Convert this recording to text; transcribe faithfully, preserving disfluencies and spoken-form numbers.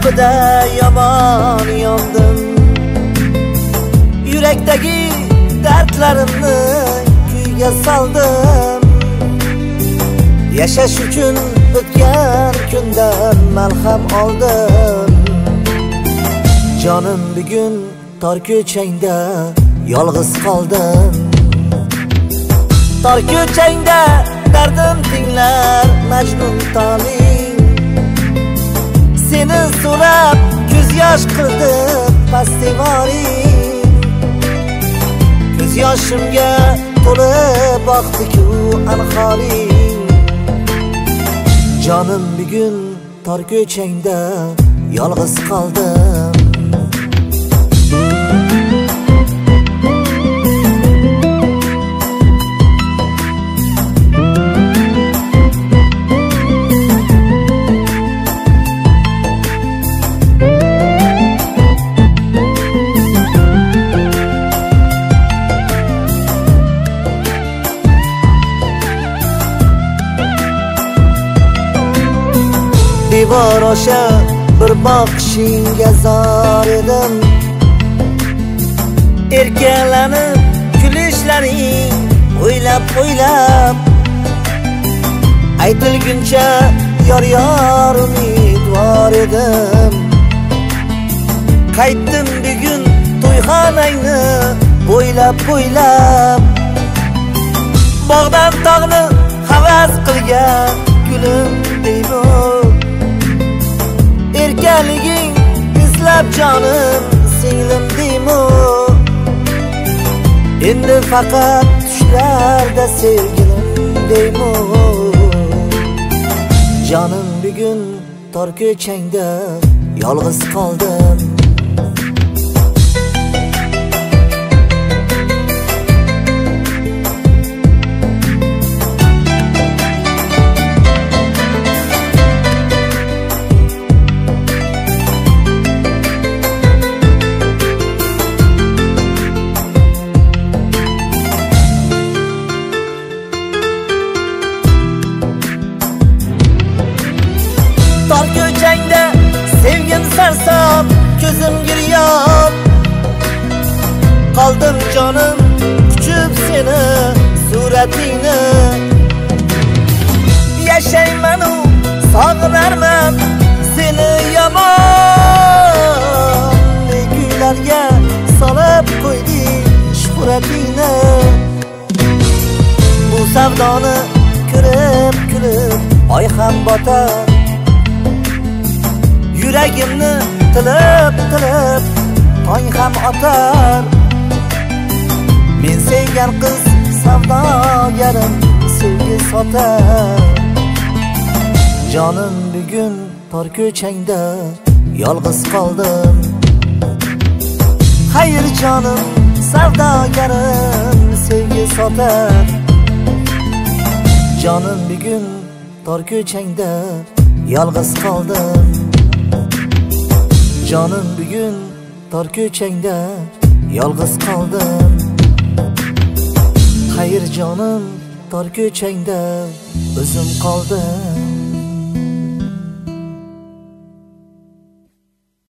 tapida yomon yondim. Yurakdagi dardlarimni kuyga soldim. Yashash uchun o'tgan kundan malham oldim. Jonim bugun tor ko'changda yolg'iz qoldim. Tor ko'changda dardim tinglar Majnun toling. Seni so'rab ko'z yosh qildi pastivoring. Ko'z yoshimga to'lib oqdi-ku anhoring. Jonim bugun tor ko'changda yolg'iz qoldim. Devor osha bir boqishingga zor edim. Erkalanib kulishlaring o'ylab o'ylab aytilguncha yor yor umidvor edim. Qaytdim bugun to'yxonangni bo'ylab bo'ylab. Bog'dan tog'ni havas qilgan gulim deyman. Erkaliging izlab jonim singlim deymu. Endi faqat tushlarda sevgilim deymu. Jonim bugun tor ko'changda yolg'iz qoldim. Tor ko'changda sevgim sarson, ko'zim giryon. Qoldim jonim quchib seni suratingni. Yashayman u sog'inarman seni yomon. Ne kuylarga solib qo'yding shuhratingni. Bu savdoni ko'rib kulib oy ham botar. Yuragimni tilib tilib tong ham otar. Men sevgan qiz savdogarim sevgi sotar. Jonim bugun tor ko'changda yolg'iz qoldim. Xayr jonim savdogarim sevgi sotar. Jonim bugun tor ko'changda yolg'iz qoldim. Jonim bugun tor ko'changda yolg'iz qoldim. Xayr jonim tor ko'changda o'zim qoldim.